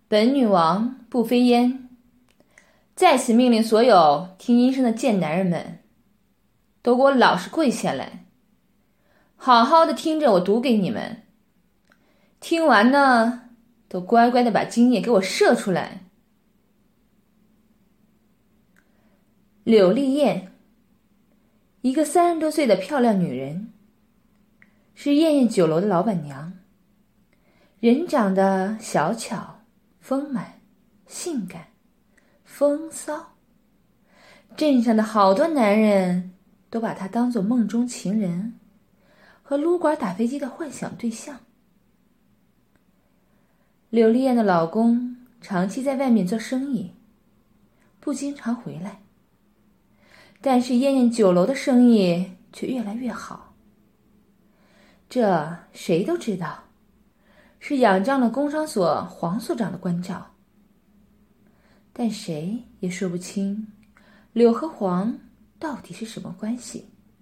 本女王不飞烟，在此命令所有听音声的贱男人们，都给我老实跪下来，好好的听着我读给你们。听完呢，都乖乖的把精液给我射出来。柳丽燕，一个30多岁的漂亮女人，是燕燕酒楼的老板娘，人长得小巧、丰满、性感、风骚，镇上的好多男人都把她当作梦中情人和撸管打飞机的幻想对象。柳丽燕的老公长期在外面做生意，不经常回来，但是燕燕酒楼的生意却越来越好。这谁都知道，是仰仗了工商所黄所长的关照，但谁也说不清柳和黄到底是什么关系。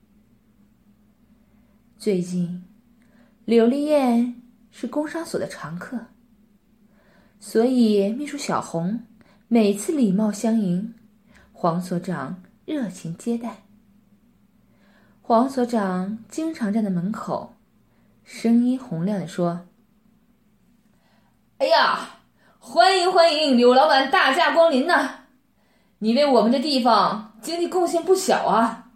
最近，柳丽燕是工商所的常客，所以秘书小红每次礼貌相迎，黄所长热情接待。黄所长经常站在门口，声音洪亮地说：哎呀，欢迎欢迎，柳老板大驾光临呐！你为我们这地方经济贡献不小啊。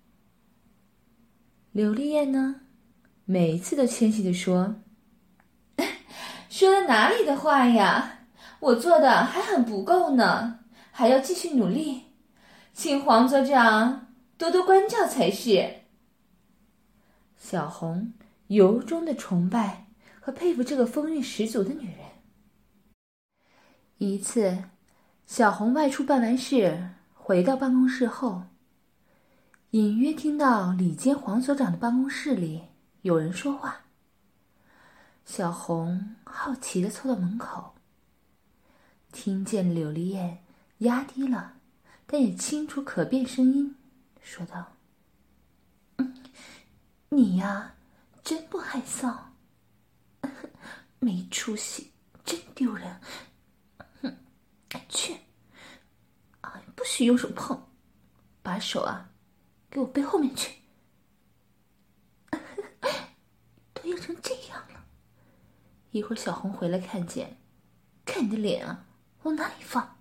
柳丽燕呢，每次都谦虚地说：说的哪里的话呀，我做的还很不够呢，还要继续努力，请黄所长多多关照才是。小红由衷的崇拜和佩服这个风韵十足的女人。一次，小红外出办完事，回到办公室后，隐约听到里间黄所长的办公室里有人说话。小红好奇地凑到门口，听见柳丽燕压低了但也清楚可辨声音说道：你呀，真不害臊，没出息，真丢人。去，不许用手碰，把手给我背后面去。都硬成这样了，一会儿小红回来看见，看你的脸往哪里放？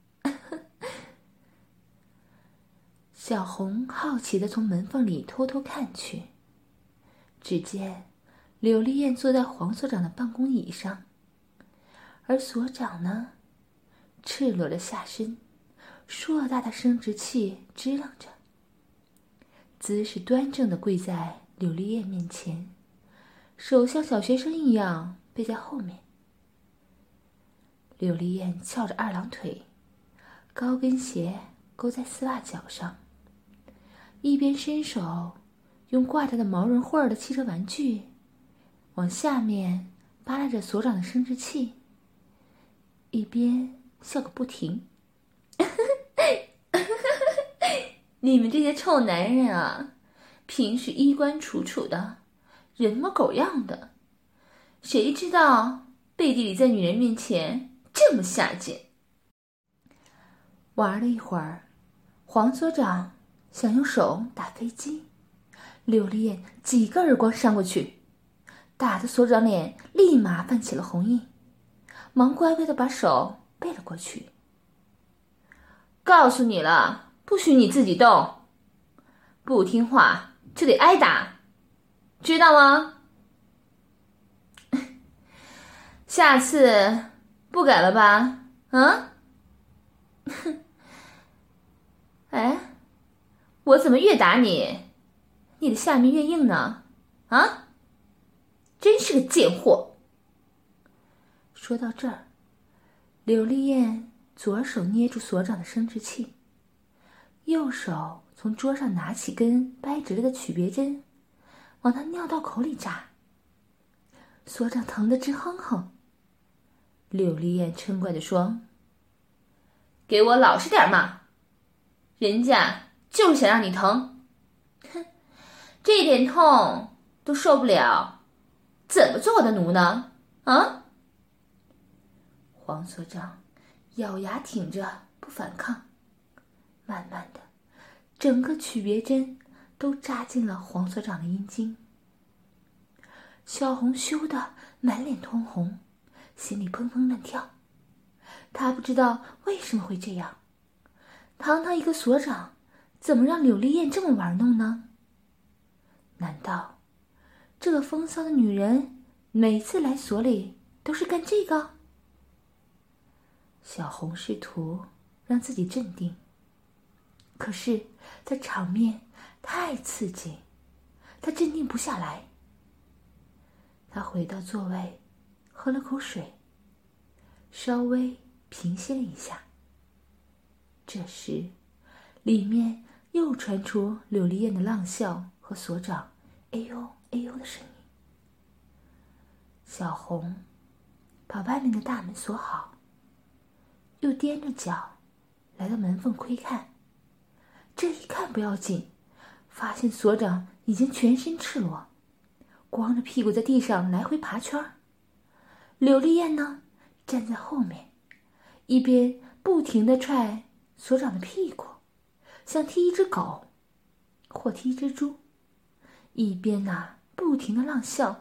小红好奇地从门缝里偷偷看去，只见柳丽燕坐在黄所长的办公椅上，而所长呢，赤裸着下身，硕大的生殖器支棱着，姿势端正地跪在柳丽燕面前，手像小学生一样背在后面。柳丽燕翘着二郎腿，高跟鞋勾在丝袜脚上，一边伸手用挂着的毛绒绘儿的汽车玩具往下面扒拉着所长的生殖器，一边笑个不停。你们这些臭男人啊，平时衣冠楚楚的，人模狗样的，谁知道背地里在女人面前这么下贱。玩了一会儿，黄所长想用手打飞机，柳丽燕几个耳光扇过去，打得所长脸立马泛起了红印，忙乖乖地把手背了过去。告诉你了，不许你自己动，不听话就得挨打，知道吗？下次不改了吧？哎，我怎么越打你，你的下面越硬呢？真是个贱货。说到这儿，柳丽燕左手捏住所长的生殖器，右手从桌上拿起根掰直了的曲别针，往他尿道口里扎。所长疼得直哼哼。柳丽燕嗔怪地说：给我老实点嘛，人家就是想让你疼。哼，这点痛都受不了，怎么做我的奴呢？黄黄所长咬牙挺着不反抗，慢慢的，整个曲别针都扎进了黄所长的阴茎。小红羞得满脸通红，心里砰砰乱跳。她不知道为什么会这样，堂堂一个所长，怎么让柳丽燕这么玩弄呢？难道这个风骚的女人每次来所里都是干这个？小红试图让自己镇定，可是这场面太刺激，她镇定不下来。她回到座位，喝了口水，稍微平息了一下。这时里面又传出柳丽燕的浪笑和所长哎呦哎呦的声音。小红把外面的大门锁好，又踮着脚来到门缝窥看。这一看不要紧，发现所长已经全身赤裸，光着屁股在地上来回爬圈。柳丽燕呢，站在后面，一边不停地踹所长的屁股，像踢一只狗或踢一只猪，一边不停地浪笑。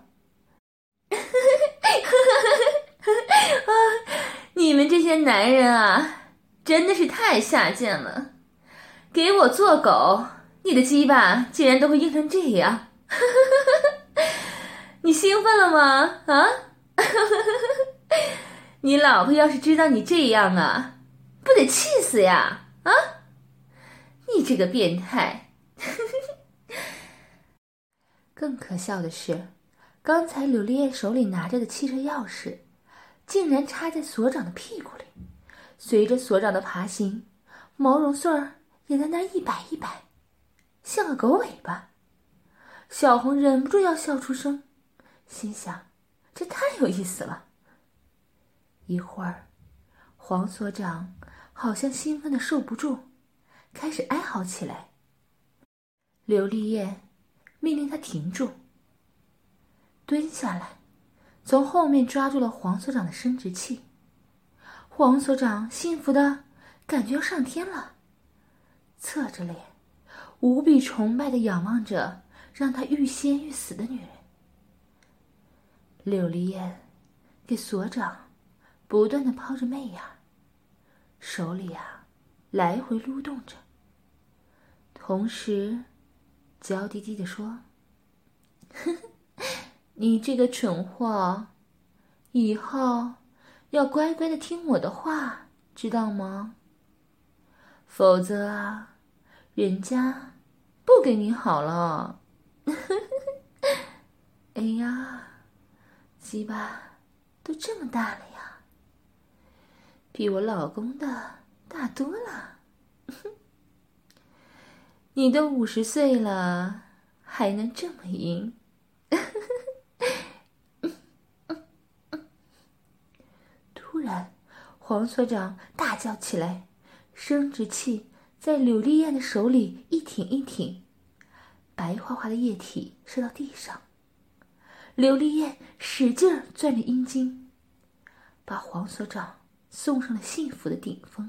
你们这些男人啊，真的是太下贱了！给我做狗，你的鸡巴竟然都会硬成这样！你兴奋了吗？啊？你老婆要是知道你这样啊，不得气死呀！啊？你这个变态！更可笑的是，刚才柳丽燕手里拿着的汽车钥匙竟然插在所长的屁股里，随着所长的爬行，毛绒穗儿也在那一摆一摆，像个狗尾巴。小红忍不住要笑出声，心想这太有意思了。一会儿，黄所长好像兴奋的受不住，开始哀嚎起来。柳丽燕命令他停住，蹲下来，从后面抓住了黄所长的生殖器。黄所长幸福的感觉要上天了，侧着脸，无比崇拜地仰望着让他欲仙欲死的女人。柳丽燕给所长不断地抛着媚眼，手里来回撸动着，同时娇滴滴地说：“呵呵，你这个蠢货，以后要乖乖的听我的话，知道吗？否则人家不给你好了。”哎呀，鸡巴都这么大了呀，比我老公的大多了。你都50岁了，还能这么硬？突然，黄所长大叫起来，生殖器在柳丽燕的手里一挺一挺，白花花的液体射到地上。柳丽燕使劲攥着阴茎，把黄所长送上了幸福的顶峰。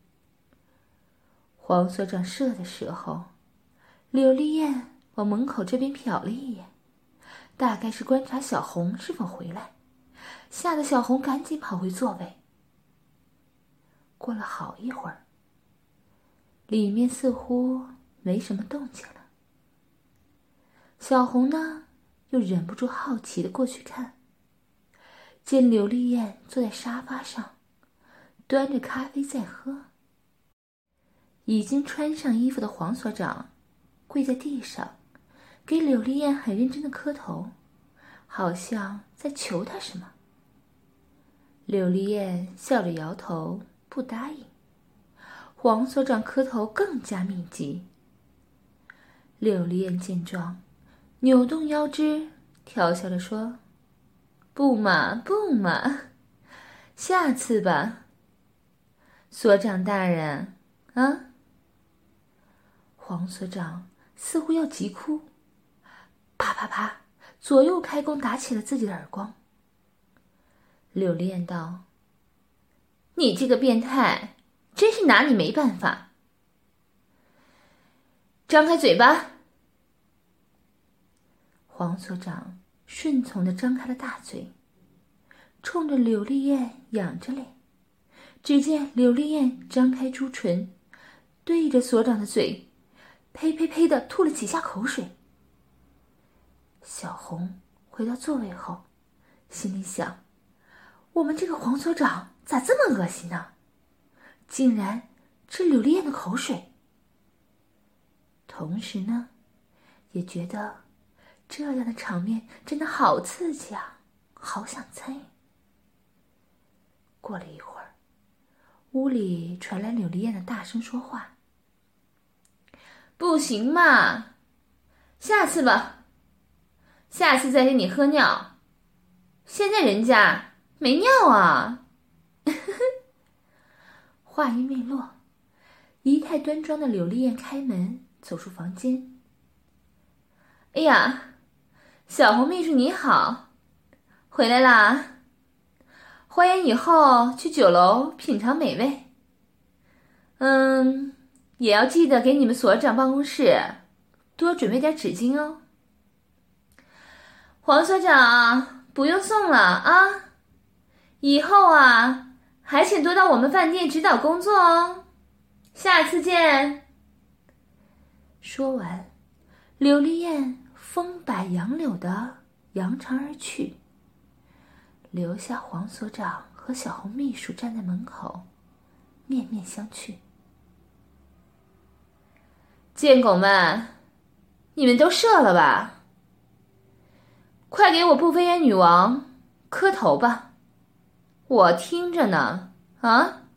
黄所长射的时候，柳丽燕往门口这边瞟了一眼，大概是观察小红是否回来，吓得小红赶紧跑回座位。过了好一会儿，里面似乎没什么动静了。小红呢，又忍不住好奇地过去看，见柳丽燕坐在沙发上，端着咖啡在喝。已经穿上衣服的黄所长跪在地上，给柳丽燕很认真的磕头，好像在求她什么。柳丽燕笑着摇头不答应，黄所长磕头更加密集。柳丽燕见状，扭动腰肢，调笑着说：“不嘛不嘛，下次吧，所长大人啊。”黄所长似乎要急哭，啪啪啪，左右开弓打起了自己的耳光。柳丽燕道：“ 你这个变态，真是拿你没办法。张开嘴巴。黄所长顺从地张开了大嘴，冲着柳丽燕仰着脸。只见柳丽燕张开朱唇，对着所长的嘴呸呸呸地吐了几下口水。小红回到座位后，心里想，我们这个黄所长咋这么恶心呢？竟然吃柳丽燕的口水。同时呢，也觉得这样的场面真的好刺激啊，好想参与。过了一会儿，屋里传来柳丽燕的大声说话：不行嘛，下次吧，下次再给你喝尿，现在人家没尿啊。话音未落，仪态端庄的柳丽燕开门走出房间。哎呀，小红秘书你好，回来啦，欢迎以后去酒楼品尝美味。也要记得给你们所长办公室多准备点纸巾哦。黄所长不用送了啊，以后啊还请多到我们饭店指导工作哦，下次见。说完，柳丽燕风摆杨柳地扬长而去，留下黄所长和小红秘书站在门口面面相觑。贱狗们，你们都射了吧？快给我不飞檐女王磕头吧，我听着呢啊！